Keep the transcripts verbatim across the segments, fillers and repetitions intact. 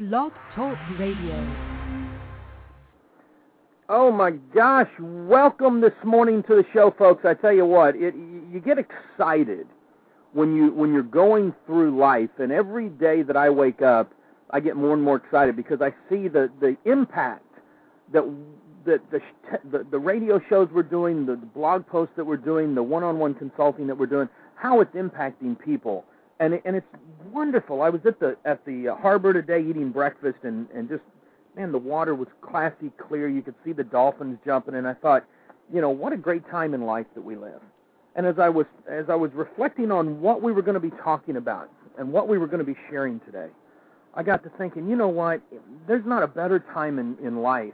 Blog Talk Radio. Oh my gosh, welcome this morning to the show, folks. I tell you what, it, you get excited when, you, when you're going through life, and every day that I wake up, I get more and more excited because I see the, the impact that, that the, the, the radio shows we're doing, the, the blog posts that we're doing, the one-on-one consulting that we're doing, how it's impacting people. And, it, and it's wonderful. I was at the, at the harbor today eating breakfast, and, and just, man, the water was classy, clear. You could see the dolphins jumping, and I thought, you know, what a great time in life that we live. And as I was as I was reflecting on what we were going to be talking about and what we were going to be sharing today, I got to thinking, you know what, there's not a better time in, in life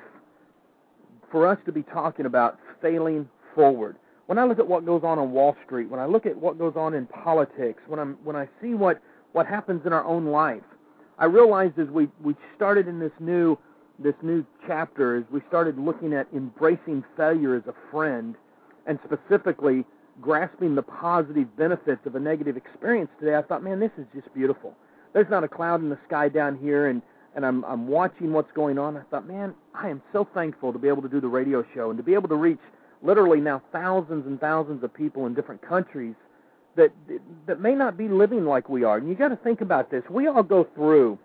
for us to be talking about failing forward. When I look at what goes on on Wall Street, when I look at what goes on in politics, when I'm when I see what, what happens in our own life, I realized as we, we started in this new this new chapter, as we started looking at embracing failure as a friend, and specifically grasping the positive benefits of a negative experience today, I thought, man, this is just beautiful. There's not a cloud in the sky down here, and, and I'm I'm watching what's going on. I thought, man, I am so thankful to be able to do the radio show and to be able to reach literally now thousands and thousands of people in different countries that that may not be living like we are. And you got to think about this. We all go through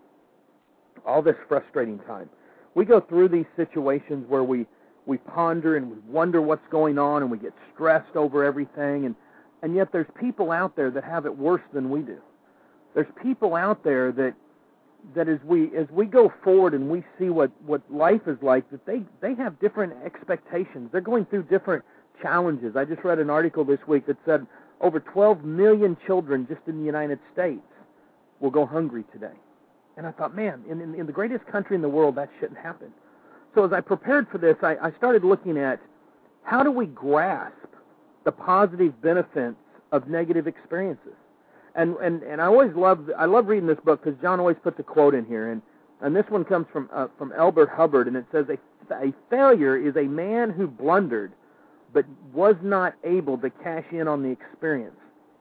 all this frustrating time. We go through these situations where we, we ponder and we wonder what's going on, and we get stressed over everything, and, and yet there's people out there that have it worse than we do. There's people out there that that as we as we go forward and we see what, what life is like, that they, they have different expectations. They're going through different challenges. I just read an article this week that said over twelve million children just in the United States will go hungry today. And I thought, man, in, in, in the greatest country in the world, that shouldn't happen. So as I prepared for this, I, I started looking at how do we grasp the positive benefits of negative experiences. And and, and I always love I love reading this book because John always puts a quote in here. And, and this one comes from uh, from Elbert Hubbard, and it says, a, a failure is a man who blundered but was not able to cash in on the experience.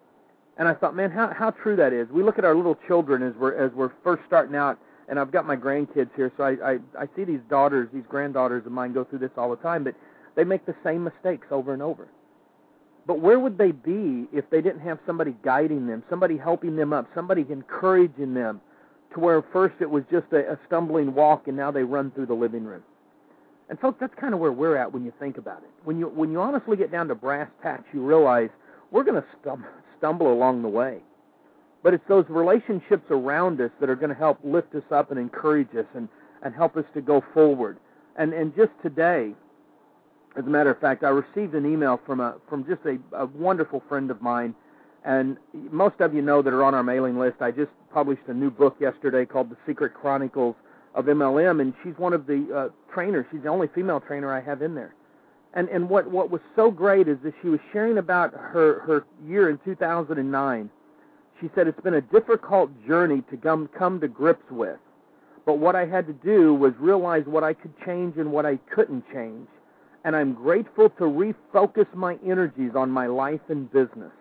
And I thought, man, how how true that is. We look at our little children as we're as we're first starting out, and I've got my grandkids here, so I, I, I see these daughters, these granddaughters of mine go through this all the time, but they make the same mistakes over and over. But where would they be if they didn't have somebody guiding them, somebody helping them up, somebody encouraging them, to where first it was just a, a stumbling walk, and now they run through the living room? And folks, that's kind of where we're at when you think about it. When you when you honestly get down to brass tacks, you realize we're going to stum- stumble along the way. But it's those relationships around us that are going to help lift us up and encourage us and, and help us to go forward. And and just today, as a matter of fact, I received an email from a from just a, a wonderful friend of mine. And most of you know that are on our mailing list. I just published a new book yesterday called The Secret Chronicles of M L M, and she's one of the uh, trainers. She's the only female trainer I have in there. And and what, what was so great is that she was sharing about her, her year in two thousand nine. She said, it's been a difficult journey to come, come to grips with. But what I had to do was realize what I could change and what I couldn't change. And I'm grateful to refocus my energies on my life and business.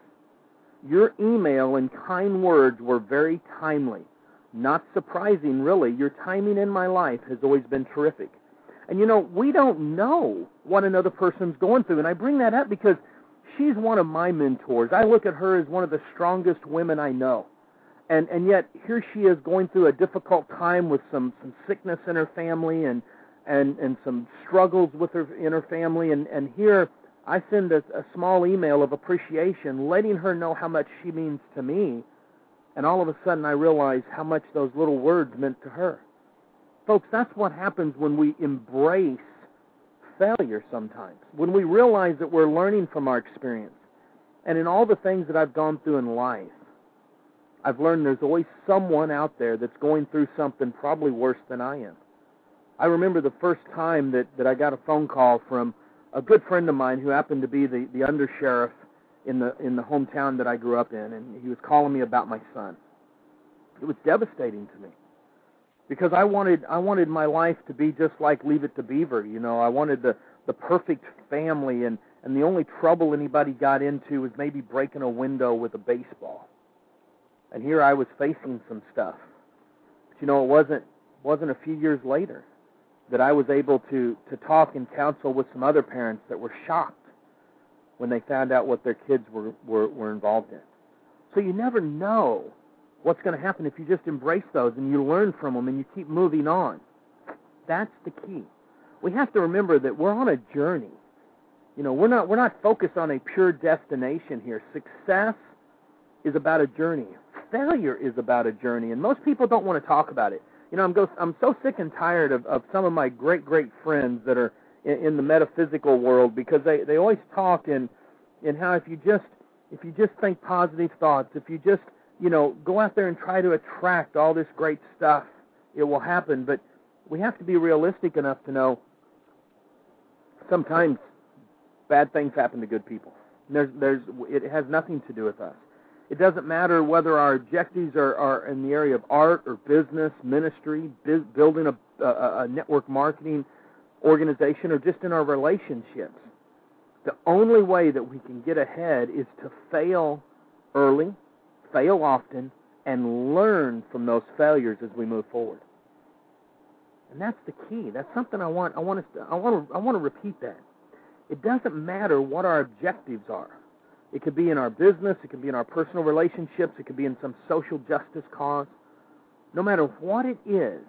Your email and kind words were very timely. Not surprising, really. Your timing in my life has always been terrific. And, you know, we don't know what another person's going through. And I bring that up because she's one of my mentors. I look at her as one of the strongest women I know. And and yet here she is going through a difficult time with some, some sickness in her family and, and, and some struggles with her in her family. And, and here I send a, a small email of appreciation, letting her know how much she means to me. And all of a sudden I realize how much those little words meant to her. Folks, that's what happens when we embrace failure sometimes, when we realize that we're learning from our experience. And in all the things that I've gone through in life, I've learned there's always someone out there that's going through something probably worse than I am. I remember the first time that, that I got a phone call from a good friend of mine who happened to be the, the undersheriff in the in the hometown that I grew up in, and he was calling me about my son. It was devastating to me because I wanted I wanted my life to be just like Leave It to Beaver. You know, I wanted the, the perfect family, and, and the only trouble anybody got into was maybe breaking a window with a baseball. And here I was facing some stuff. But you know, it wasn't wasn't a few years later that I was able to, to talk and counsel with some other parents that were shocked when they found out what their kids were, were, were involved in. So you never know what's going to happen if you just embrace those and you learn from them and you keep moving on. That's the key. We have to remember that we're on a journey. You know, we're not we're not focused on a pure destination here. Success is about a journey. Failure is about a journey, and most people don't want to talk about it. You know, I'm go, I'm so sick and tired of, of some of my great great friends that are in, in the metaphysical world, because they, they always talk in in how if you just if you just think positive thoughts, if you just you know go out there and try to attract all this great stuff, it will happen. But we have to be realistic enough to know sometimes bad things happen to good people. There's, there's, it has nothing to do with us. It doesn't matter whether our objectives are, are in the area of art or business, ministry, biz, building a, a, a network marketing organization, or just in our relationships. The only way that we can get ahead is to fail early, fail often, and learn from those failures as we move forward. And that's the key. That's something I want. I want us to, I want to. I want to repeat that. It doesn't matter what our objectives are. It could be in our business. It could be in our personal relationships. It could be in some social justice cause. No matter what it is,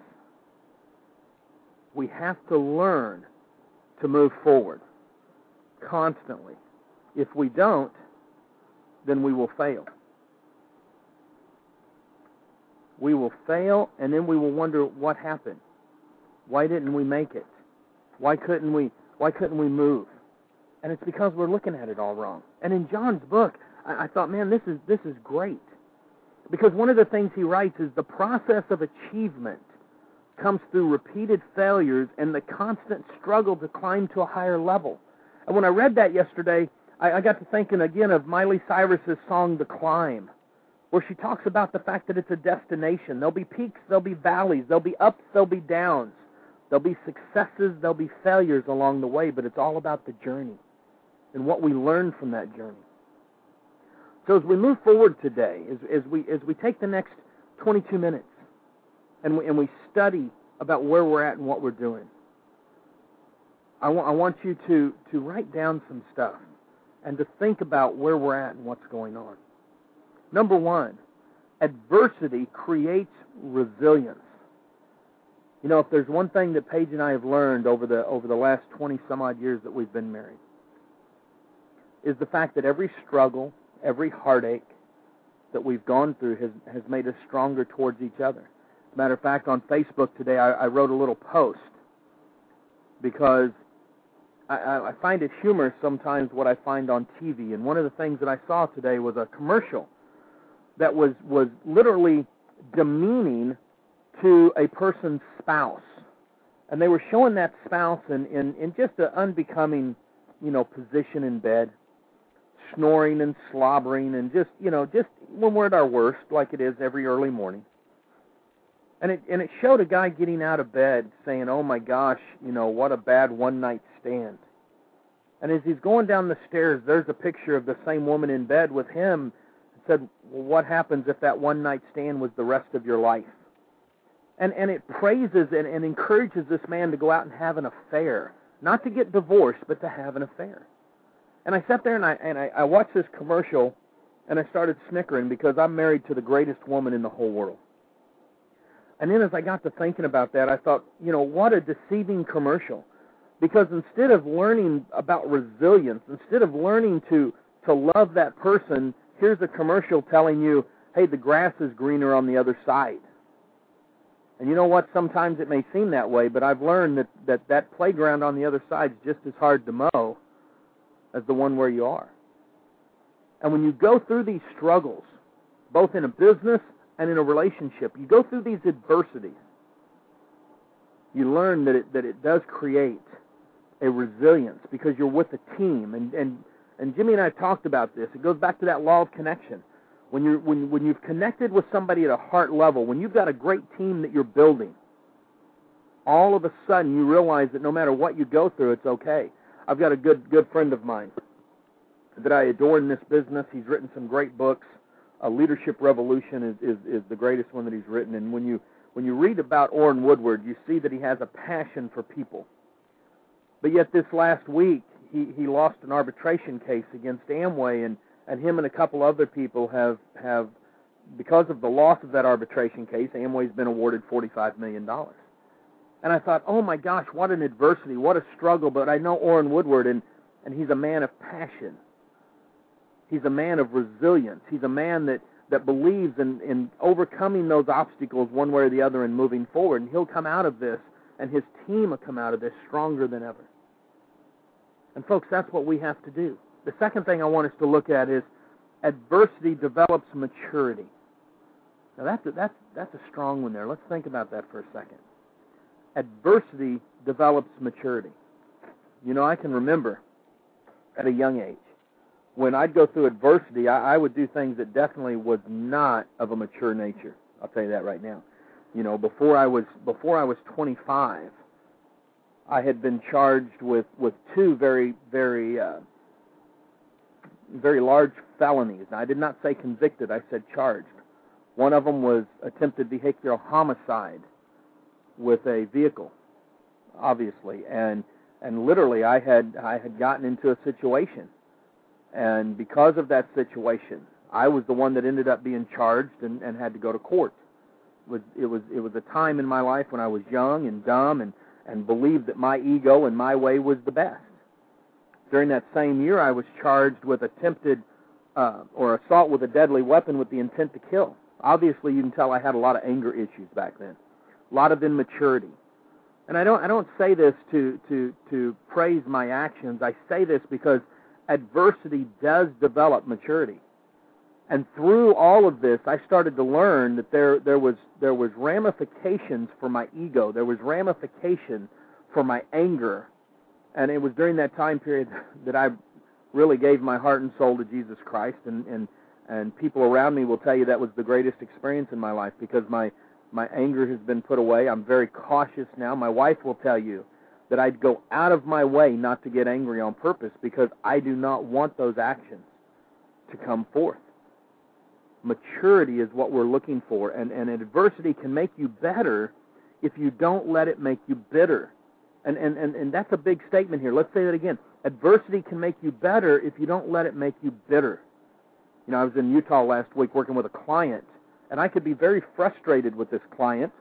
we have to learn to move forward constantly. If we don't, then we will fail. We will fail, and then we will wonder what happened. Why didn't we make it? Why couldn't we? Why couldn't we move? And it's because we're looking at it all wrong. And in John's book, I, I thought, man, this is this is great, because one of the things he writes is the process of achievement comes through repeated failures and the constant struggle to climb to a higher level. And when I read that yesterday, I, I got to thinking again of Miley Cyrus's song "The Climb," where she talks about the fact that it's a destination. There'll be peaks, there'll be valleys, there'll be ups, there'll be downs. There'll be successes, there'll be failures along the way, but it's all about the journey and what we learn from that journey. So as we move forward today, as, as we as we take the next twenty-two minutes and we, and we study about where we're at and what we're doing, I, wa- I want you to, to write down some stuff and to think about where we're at and what's going on. Number one, adversity creates resilience. You know, if there's one thing that Paige and I have learned over the over the last twenty some odd years that we've been married, is the fact that every struggle, every heartache that we've gone through has, has made us stronger towards each other. As a matter of fact, on Facebook today, I, I wrote a little post because I, I find it humorous sometimes what I find on T V. And one of the things that I saw today was a commercial that was, was literally demeaning to a person's spouse. And they were showing that spouse in, in, in just an unbecoming, you know, position in bed, snoring and slobbering and just, you know, just when we're at our worst, like it is every early morning. And it and it showed a guy getting out of bed saying, oh my gosh, you know, what a bad one-night stand. And as he's going down the stairs, there's a picture of the same woman in bed with him. It said, well, what happens if that one-night stand was the rest of your life? And and it praises and, and encourages this man to go out and have an affair. Not to get divorced, but to have an affair. And I sat there and I and I, I watched this commercial, and I started snickering because I'm married to the greatest woman in the whole world. And then as I got to thinking about that, I thought, you know, what a deceiving commercial. Because instead of learning about resilience, instead of learning to, to love that person, here's a commercial telling you, hey, the grass is greener on the other side. And you know what? Sometimes it may seem that way, but I've learned that, that that playground on the other side is just as hard to mow as the one where you are. And when you go through these struggles, both in a business and in a relationship, you go through these adversities, you learn that it, that it does create a resilience because you're with a team. And, and, and Jimmy and I talked about this. It goes back to that law of connection. When you're when when you've connected with somebody at a heart level, when you've got a great team that you're building, all of a sudden you realize that no matter what you go through, it's okay. I've got a good good friend of mine that I adore in this business. He's written some great books. Uh, Leadership Revolution is, is, is the greatest one that he's written. And when you when you read about Orrin Woodward, you see that he has a passion for people. But yet this last week, he, he lost an arbitration case against Amway, and, and him and a couple other people have, have, because of the loss of that arbitration case, Amway's been awarded forty-five million dollars. And I thought, oh my gosh, what an adversity, what a struggle, but I know Orrin Woodward, and, and he's a man of passion. He's a man of resilience. He's a man that, that believes in, in overcoming those obstacles one way or the other and moving forward. And he'll come out of this, and his team will come out of this stronger than ever. And folks, that's what we have to do. The second thing I want us to look at is adversity develops maturity. Now that's a, that's, that's a strong one there. Let's think about that for a second. Adversity develops maturity. You know, I can remember at a young age, when I'd go through adversity, I, I would do things that definitely was not of a mature nature. I'll tell you that right now. You know, before I was before I was twenty-five, I had been charged with, with two very, very, uh, very large felonies. Now, I did not say convicted, I said charged. One of them was attempted vehicular homicide with a vehicle, obviously, and and literally I had I had gotten into a situation, and because of that situation, I was the one that ended up being charged and, and had to go to court. It was it was it was a time in my life when I was young and dumb and, and believed that my ego and my way was the best. During that same year, I was charged with attempted uh, or assault with a deadly weapon with the intent to kill. Obviously, you can tell I had a lot of anger issues back then. A lot of immaturity. And I don't I don't say this to, to, to praise my actions. I say this because adversity does develop maturity. And through all of this, I started to learn that there, there was there was ramifications for my ego. There was ramification for my anger. And it was during that time period that I really gave my heart and soul to Jesus Christ. And, and, and people around me will tell you that was the greatest experience in my life because my My anger has been put away. I'm very cautious now. My wife will tell you that I'd go out of my way not to get angry on purpose because I do not want those actions to come forth. Maturity is what we're looking for, and, and adversity can make you better if you don't let it make you bitter. And, and, and, and that's a big statement here. Let's say that again. Adversity can make you better if you don't let it make you bitter. You know, I was in Utah last week working with a client, and I could be very frustrated with this client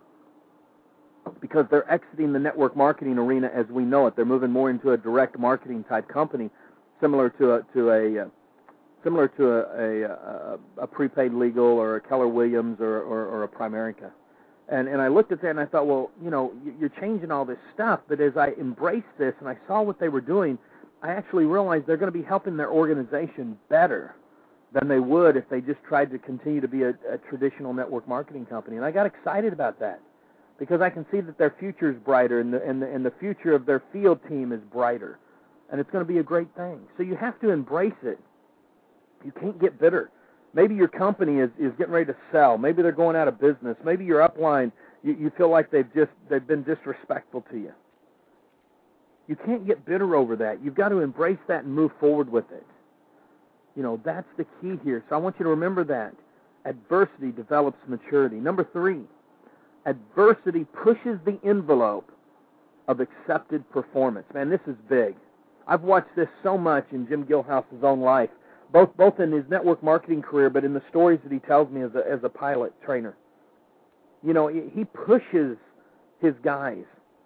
because they're exiting the network marketing arena as we know it. They're moving more into a direct marketing type company, similar to a to a uh, similar to a, a, a, a prepaid legal or a Keller Williams or, or, or a Primerica. And and I looked at that and I thought, well, you know, you're changing all this stuff. But as I embraced this and I saw what they were doing, I actually realized they're going to be helping their organization better than they would if they just tried to continue to be a, a traditional network marketing company. And I got excited about that because I can see that their future is brighter and the, and the, and the future of their field team is brighter. And it's going to be a great thing. So you have to embrace it. You can't get bitter. Maybe your company is, is getting ready to sell. Maybe they're going out of business. Maybe your upline, you, you feel like they've just they've been disrespectful to you. You can't get bitter over that. You've got to embrace that and move forward with it. You know, that's the key here. So I want you to remember that. Adversity develops maturity. Number three, adversity pushes the envelope of accepted performance. Man, this is big. I've watched this so much in Jim Gilhouse's own life, both both in his network marketing career, but in the stories that he tells me as a, as a pilot trainer. You know, he pushes his guys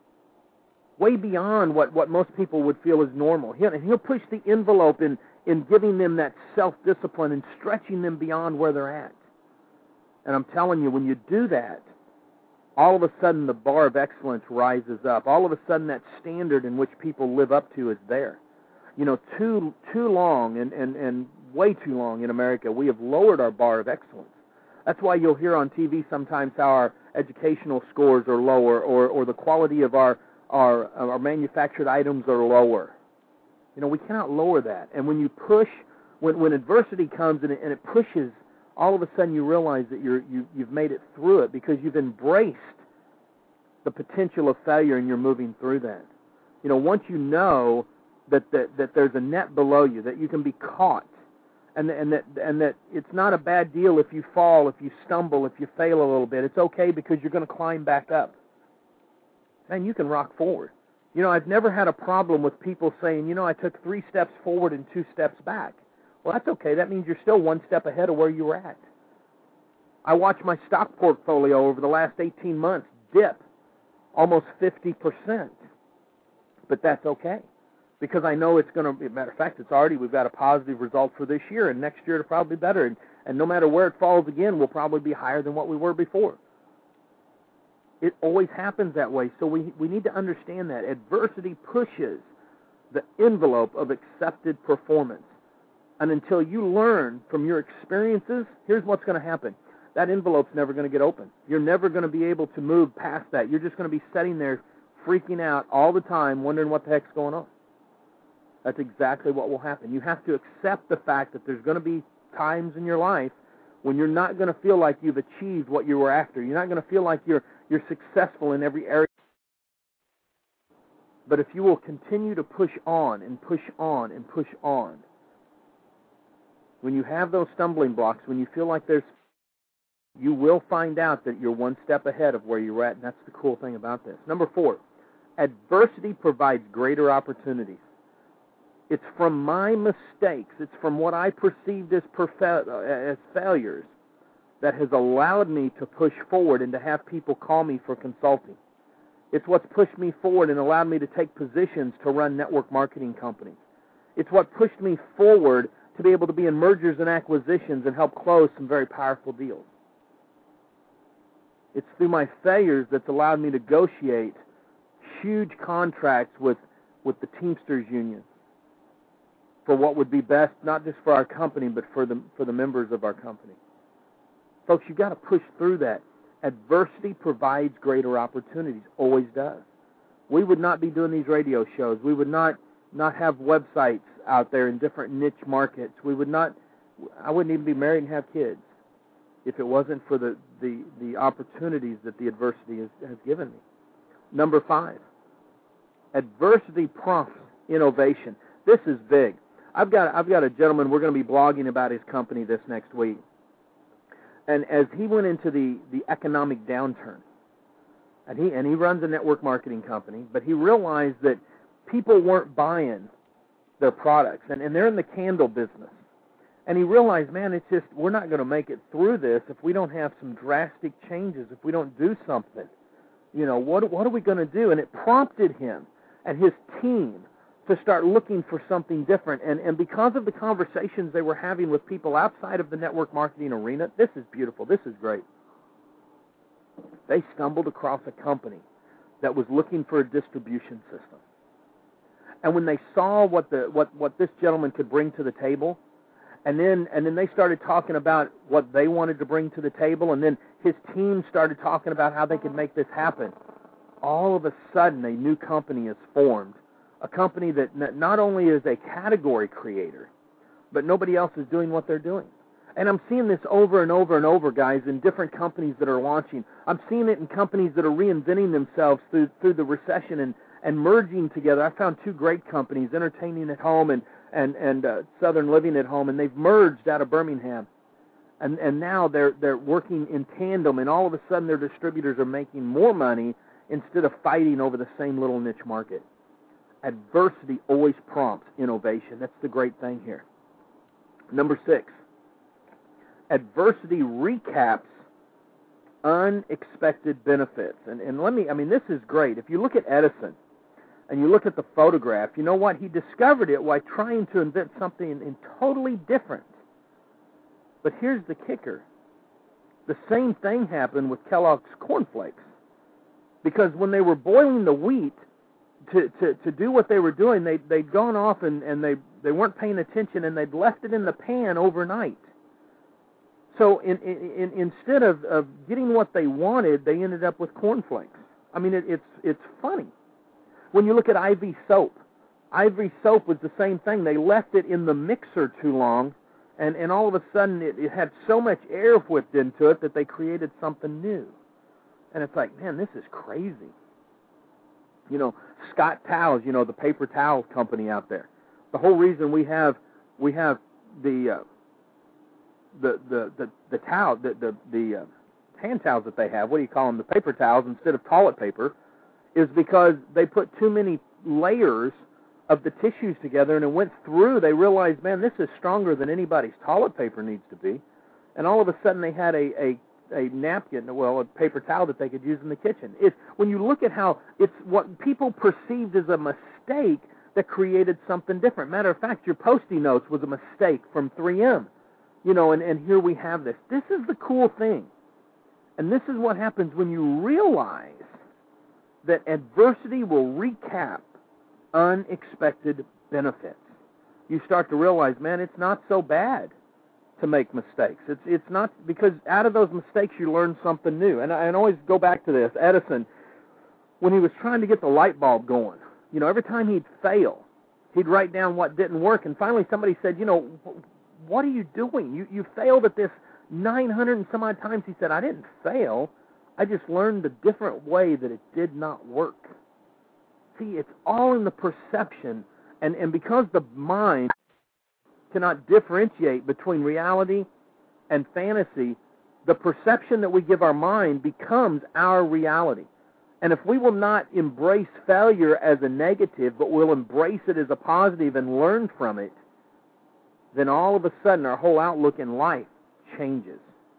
way beyond what, what most people would feel is normal. He'll, he'll push the envelope in in giving them that self-discipline and stretching them beyond where they're at. And I'm telling you, when you do that, all of a sudden the bar of excellence rises up. All of a sudden that standard in which people live up to is there. You know, too too long and, and, and way too long in America, we have lowered our bar of excellence. That's why you'll hear on T V sometimes how our educational scores are lower or, or the quality of our, our, our manufactured items are lower. You know, we cannot lower that. And when you push, when, when adversity comes and it, and it pushes, all of a sudden you realize that you're, you, you've made it through it because you've embraced the potential of failure and you're moving through that. You know, once you know that, that, that there's a net below you, that you can be caught And, and that and that it's not a bad deal if you fall, if you stumble, if you fail a little bit. It's okay because you're going to climb back up. Man, you can rock forward. You know, I've never had a problem with people saying, you know, I took three steps forward and two steps back. Well, that's okay. That means you're still one step ahead of where you were at. I watched my stock portfolio over the last eighteen months dip almost fifty percent. But that's okay, because I know it's going to be, matter of fact, it's already, we've got a positive result for this year, and next year it'll probably be better. And, and no matter where it falls again, we'll probably be higher than what we were before. It always happens that way, so we, we need to understand that. Adversity pushes the envelope of accepted performance. And until you learn from your experiences, here's what's going to happen. That envelope's never going to get open. You're never going to be able to move past that. You're just going to be sitting there freaking out all the time, wondering what the heck's going on. That's exactly what will happen. You have to accept the fact that there's going to be times in your life when you're not going to feel like you've achieved what you were after. You're not going to feel like you're you're successful in every area. But if you will continue to push on and push on and push on, when you have those stumbling blocks, when you feel like there's, you will find out that you're one step ahead of where you're at, and that's the cool thing about this. Number four, adversity provides greater opportunities. It's from my mistakes, it's from what I perceived as, perfe- as failures that has allowed me to push forward and to have people call me for consulting. It's what's pushed me forward and allowed me to take positions to run network marketing companies. It's what pushed me forward to be able to be in mergers and acquisitions and help close some very powerful deals. It's through my failures that's allowed me to negotiate huge contracts with, with the Teamsters Union for what would be best, not just for our company, but for the, for the members of our company. Folks, you've got to push through that. Adversity provides greater opportunities, always does. We would not be doing these radio shows. We would not, not have websites out there in different niche markets. We would not, I wouldn't even be married and have kids if it wasn't for the, the, the opportunities that the adversity has, has given me. Number five, adversity prompts innovation. This is big. I've got, I've got a gentleman, we're going to be blogging about his company this next week. And as he went into the, the economic downturn, and he and he runs a network marketing company, but he realized that people weren't buying their products, and, and they're in the candle business. And he realized, man, it's just, we're not going to make it through this if we don't have some drastic changes, if we don't do something. You know, what, what are we going to do? And it prompted him and his team to start looking for something different. And, and because of the conversations they were having with people outside of the network marketing arena, this is beautiful, this is great. They stumbled across a company that was looking for a distribution system. And when they saw what the what, what this gentleman could bring to the table, and then and then they started talking about what they wanted to bring to the table, and then his team started talking about how they could make this happen, all of a sudden a new company is formed. A company that not only is a category creator, but nobody else is doing what they're doing. And I'm seeing this over and over and over, guys, in different companies that are launching. I'm seeing it in companies that are reinventing themselves through through the recession and, and merging together. I found two great companies, Entertaining at Home and, and, and uh, Southern Living at Home, and they've merged out of Birmingham. And, and now they're, they're working in tandem, and all of a sudden their distributors are making more money instead of fighting over the same little niche market. Adversity always prompts innovation. That's the great thing here. Number six, adversity recaps unexpected benefits. And, and let me, I mean, this is great. If you look at Edison and you look at the photograph, you know what? He discovered it while trying to invent something in, in totally different. But here's the kicker. The same thing happened with Kellogg's cornflakes. Because when they were boiling the wheat, To, to, to do what they were doing, they, they'd gone off and, and they, they weren't paying attention, and they'd left it in the pan overnight. So in, in, in, instead of, of getting what they wanted, they ended up with cornflakes. I mean, it, it's, it's funny. When you look at Ivy soap, Ivy soap was the same thing. They left it in the mixer too long, and, and all of a sudden it, it had so much air whipped into it that they created something new. And it's like, man, this is crazy. You know, Scott Towels, you know, the paper towel company out there. The whole reason we have we have the uh, the the the, the towel, the the, the uh, hand towels that they have, what do you call them, the paper towels instead of toilet paper, is because they put too many layers of the tissues together, and it went through. They realized, man, this is stronger than anybody's toilet paper needs to be. And all of a sudden they had a, a, a napkin, well, a paper towel that they could use in the kitchen. It's, when you look at how it's what people perceived as a mistake that created something different. Matter of fact, your Post-it notes was a mistake from three M. You know, and, and here we have this. This is the cool thing. And this is what happens when you realize that adversity will recap unexpected benefits. You start to realize, man, it's not so bad to make mistakes. It's it's not, because out of those mistakes you learn something new. And I, I always go back to this. Edison, when he was trying to get the light bulb going, you know, every time he'd fail, he'd write down what didn't work. And finally somebody said, you know, what are you doing? You you failed at this nine hundred and some odd times. He said, I didn't fail. I just learned a different way that it did not work. See, it's all in the perception, and, and because the mind cannot differentiate between reality and fantasy, the perception that we give our mind becomes our reality. And if we will not embrace failure as a negative, but we'll embrace it as a positive and learn from it, then all of a sudden our whole outlook in life changes.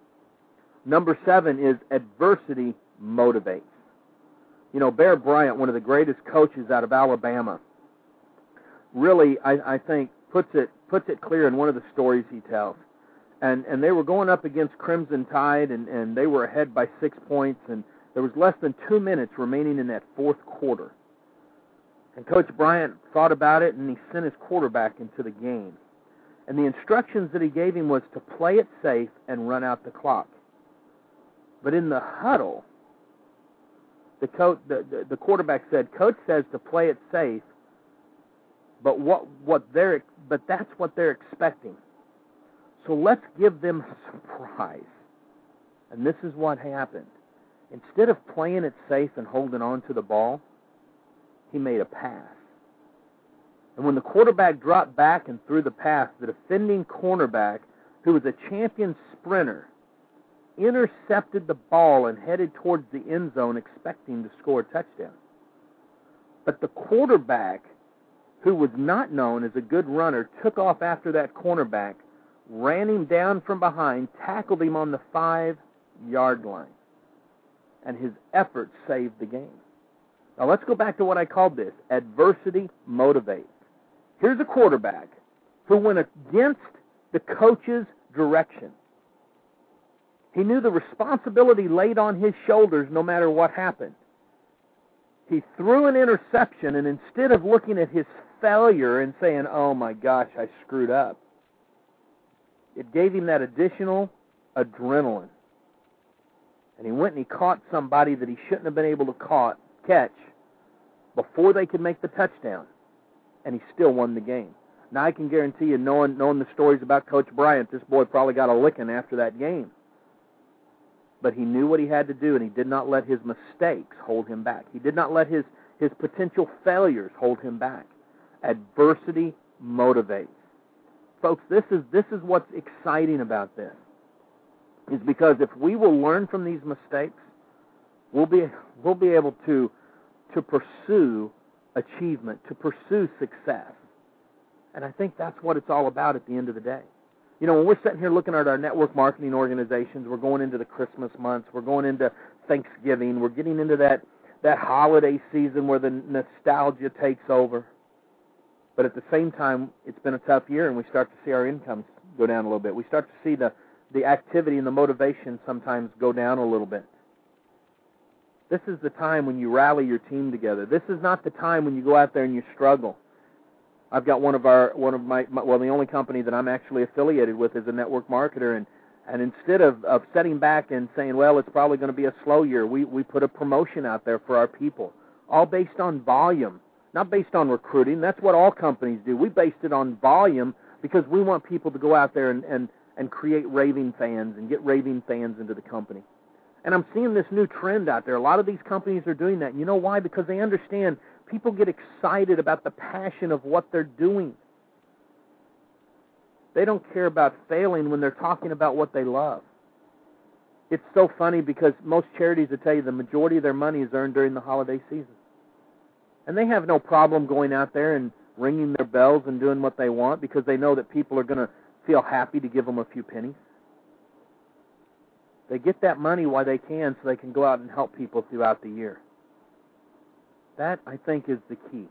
Number seven is adversity motivates. You know, Bear Bryant, one of the greatest coaches out of Alabama, really, I, I think, puts it puts it clear in one of the stories he tells. And and they were going up against Crimson Tide, and, and they were ahead by six points, and there was less than two minutes remaining in that fourth quarter. And Coach Bryant thought about it, and he sent his quarterback into the game. And the instructions that he gave him was to play it safe and run out the clock. But in the huddle, the coach, the, the, the quarterback said, Coach says to play it safe, but what what they're but that's what they're expecting. So let's give them a surprise. And this is what happened. Instead of playing it safe and holding on to the ball, he made a pass. And when the quarterback dropped back and threw the pass, the defending cornerback, who was a champion sprinter, intercepted the ball and headed towards the end zone expecting to score a touchdown. But the quarterback, who was not known as a good runner, took off after that cornerback, ran him down from behind, tackled him on the five-yard line. And his effort saved the game. Now let's go back to what I called this, adversity motivates. Here's a quarterback who went against the coach's direction. He knew the responsibility laid on his shoulders no matter what happened. He threw an interception, and instead of looking at his failure and saying, oh my gosh, I screwed up, it gave him that additional adrenaline. And he went and he caught somebody that he shouldn't have been able to caught, catch before they could make the touchdown. And he still won the game. Now, I can guarantee you, knowing, knowing the stories about Coach Bryant, this boy probably got a licking after that game. But he knew what he had to do, and he did not let his mistakes hold him back. He did not let his, his potential failures hold him back. Adversity motivates. Folks, this is this is what's exciting about this. Is because if we will learn from these mistakes, we'll be we'll be able to to pursue achievement, to pursue success. And I think that's what it's all about at the end of the day. You know, when we're sitting here looking at our network marketing organizations, we're going into the Christmas months, we're going into Thanksgiving, we're getting into that, that holiday season where the nostalgia takes over. But at the same time, it's been a tough year, and we start to see our incomes go down a little bit. We start to see the, the activity and the motivation sometimes go down a little bit. This is the time when you rally your team together. This is not the time when you go out there and you struggle. I've got one of our, one of my, my well, the only company that I'm actually affiliated with is a network marketer, and, and instead of, of sitting back and saying, well, it's probably going to be a slow year, we, we put a promotion out there for our people, all based on volume, not based on recruiting. That's what all companies do. We based it on volume because we want people to go out there and, and, and create raving fans and get raving fans into the company. And I'm seeing this new trend out there. A lot of these companies are doing that. And you know why? Because they understand people get excited about the passion of what they're doing. They don't care about failing when they're talking about what they love. It's so funny because most charities will tell you the majority of their money is earned during the holiday season. And they have no problem going out there and ringing their bells and doing what they want because they know that people are going to feel happy to give them a few pennies. They get that money while they can so they can go out and help people throughout the year. That, I think, is the key.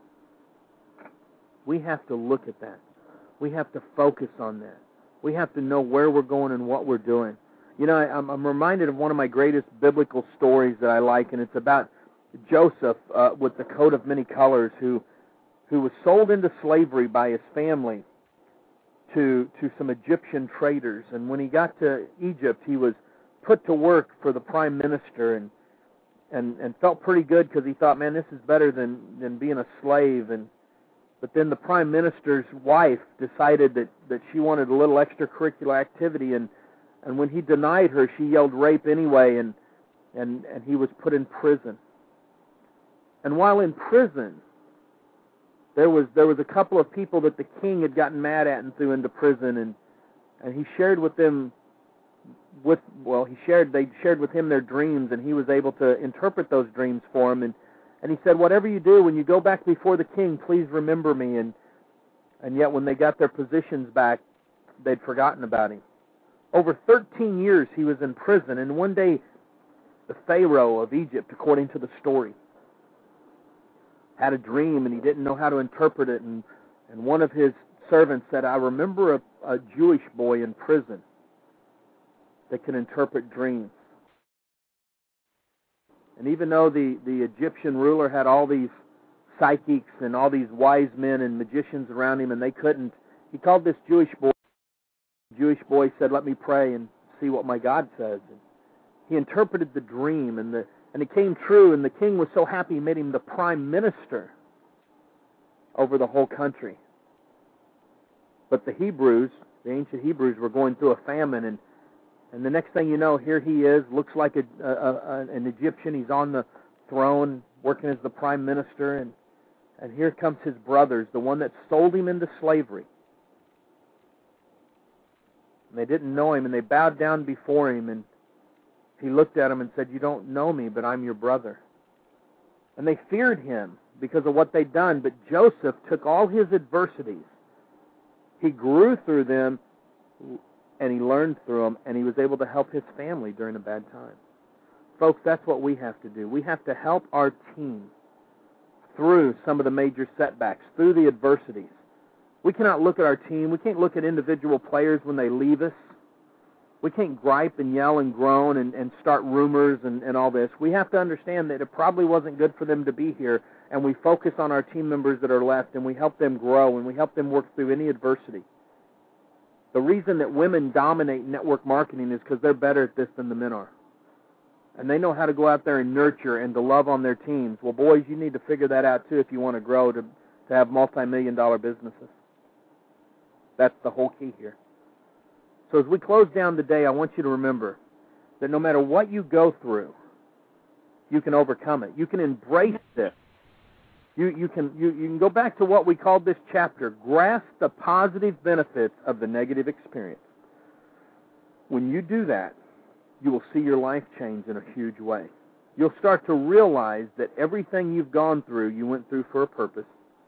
We have to look at that. We have to focus on that. We have to know where we're going and what we're doing. You know, I'm, I'm reminded of one of my greatest biblical stories that I like, and it's about Joseph uh, with the coat of many colors who who was sold into slavery by his family to to some Egyptian traders. And when he got to Egypt, he was put to work for the prime minister and and, and felt pretty good because he thought, man, this is better than, than being a slave. And But then the prime minister's wife decided that, that she wanted a little extracurricular activity, and, and when he denied her, she yelled rape anyway, and, and, and he was put in prison. And while in prison, there was there was a couple of people that the king had gotten mad at and threw into prison, and and he shared with them with well he shared they shared with him their dreams, and he was able to interpret those dreams for him, and and he said, whatever you do when you go back before the king, please remember me. And and yet when they got their positions back, they'd forgotten about him. Over thirteen years he was in prison, and one day the Pharaoh of Egypt, according to the story, had a dream, and he didn't know how to interpret it, and, and one of his servants said, I remember a, a Jewish boy in prison that can interpret dreams. And even though the, the Egyptian ruler had all these psychics and all these wise men and magicians around him, and they couldn't, he called this Jewish boy. The Jewish boy said, let me pray and see what my God says. And he interpreted the dream, and the And it came true, and the king was so happy he made him the prime minister over the whole country. But the Hebrews, the ancient Hebrews, were going through a famine, and, and the next thing you know, here he is, looks like a, a, a, an Egyptian. He's on the throne, working as the prime minister, and, and here comes his brothers, the one that sold him into slavery. And they didn't know him, and they bowed down before him, and he looked at them and said, you don't know me, but I'm your brother. And they feared him because of what they'd done. But Joseph took all his adversities. He grew through them, and he learned through them, and he was able to help his family during a bad time. Folks, that's what we have to do. We have to help our team through some of the major setbacks, through the adversities. We cannot look at our team. We can't look at individual players when they leave us. We can't gripe and yell and groan and, and start rumors and, and all this. We have to understand that it probably wasn't good for them to be here, and we focus on our team members that are left, and we help them grow, and we help them work through any adversity. The reason that women dominate network marketing is because they're better at this than the men are. And they know how to go out there and nurture and to love on their teams. Well, boys, you need to figure that out, too, if you want to grow to, to have multi-million dollar businesses. That's the whole key here. So as we close down today, I want you to remember that no matter what you go through, you can overcome it. You can embrace this. You, you, can, you, you can go back to what we called this chapter, grasp the positive benefits of the negative experience. When you do that, you will see your life change in a huge way. You'll start to realize that everything you've gone through, you went through for a purpose.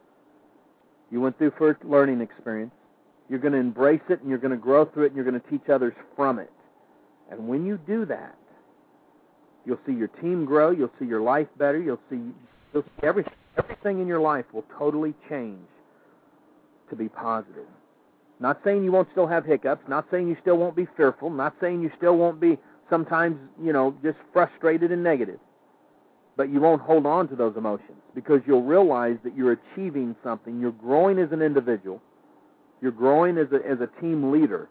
You went through for a learning experience. You're going to embrace it, and you're going to grow through it, and you're going to teach others from it. And when you do that, you'll see your team grow, you'll see your life better, you'll see, you'll see everything, everything in your life will totally change to be positive. Not saying you won't still have hiccups, not saying you still won't be fearful, not saying you still won't be sometimes, you know, just frustrated and negative. But you won't hold on to those emotions because you'll realize that you're achieving something, you're growing as an individual, you're growing as a, as a team leader,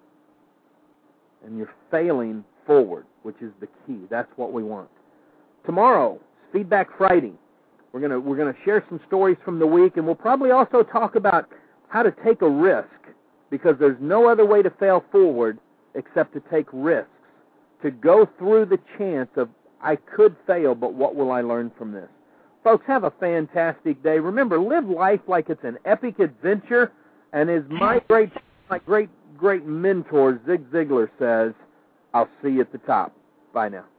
and you're failing forward, which is the key. That's what we want. Tomorrow, Feedback Friday. We're gonna we're gonna share some stories from the week, and we'll probably also talk about how to take a risk, because there's no other way to fail forward except to take risks, to go through the chance of I could fail, but what will I learn from this? Folks, have a fantastic day. Remember, live life like it's an epic adventure. And as my great my great, great mentor, Zig Ziglar, says, I'll see you at the top. Bye now.